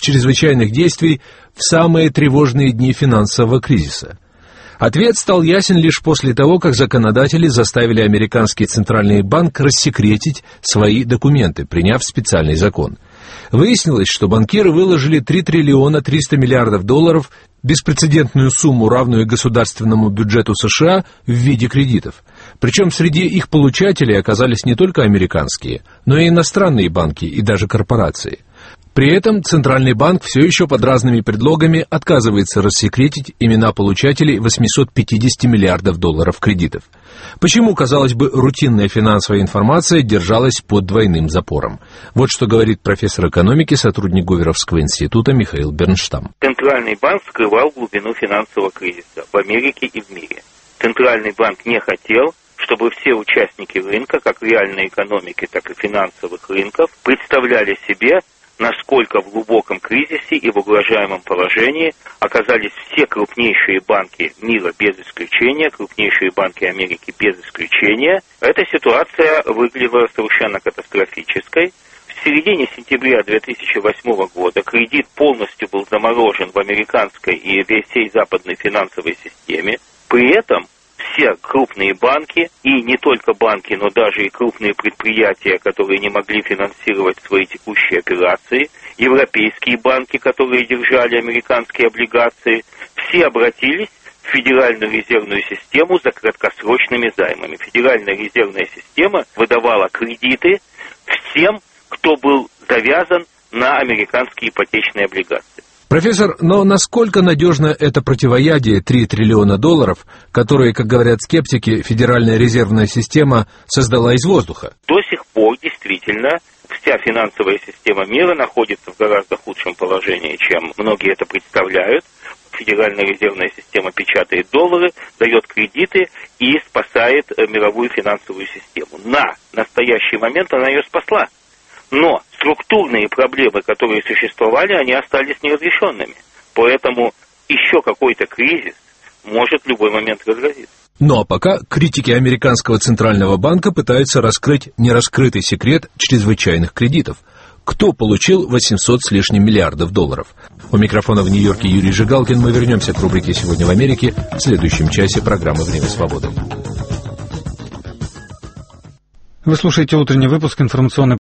чрезвычайных действий в самые тревожные дни финансового кризиса? Ответ стал ясен лишь после того, как законодатели заставили американский центральный банк рассекретить свои документы, приняв специальный закон. Выяснилось, что банкиры выложили 3 триллиона 300 миллиардов долларов, беспрецедентную сумму, равную государственному бюджету США, в виде кредитов. Причем среди их получателей оказались не только американские, но и иностранные банки и даже корпорации. При этом Центральный банк все еще под разными предлогами отказывается рассекретить имена получателей 850 миллиардов долларов кредитов. Почему, казалось бы, рутинная финансовая информация держалась под двойным запором? Вот что говорит профессор экономики, сотрудник Говерловского института Михаил Бернштам. Центральный банк скрывал глубину финансового кризиса в Америке и в мире. Центральный банк не хотел, чтобы все участники рынка, как реальной экономики, так и финансовых рынков, представляли себе, насколько в глубоком кризисе и в угрожаемом положении оказались все крупнейшие банки мира без исключения, крупнейшие банки Америки без исключения. Эта ситуация выглядела совершенно катастрофической. В середине сентября 2008 года кредит полностью был заморожен в американской и всей западной финансовой системе. При этом все крупные банки, и не только банки, но даже и крупные предприятия, которые не могли финансировать свои текущие операции, европейские банки, которые держали американские облигации, все обратились в Федеральную резервную систему за краткосрочными займами. Федеральная резервная система выдавала кредиты всем, кто был завязан на американские ипотечные облигации. Профессор, но насколько надежно это противоядие 3 триллиона долларов, которые, как говорят скептики, Федеральная резервная система создала из воздуха? До сих пор действительно вся финансовая система мира находится в гораздо худшем положении, чем многие это представляют. Федеральная резервная система печатает доллары, дает кредиты и спасает мировую финансовую систему. На настоящий момент она ее спасла. Но структурные проблемы, которые существовали, они остались неразрешенными. Поэтому еще какой-то кризис может в любой момент разразиться. Ну а пока критики американского центрального банка пытаются раскрыть нераскрытый секрет чрезвычайных кредитов. Кто получил 800 с лишним миллиардов долларов? У микрофона в Нью-Йорке Юрий Жигалкин. Мы вернемся к рубрике «Сегодня в Америке» в следующем часе программы «Время свободы». Вы слушаете утренний выпуск информационной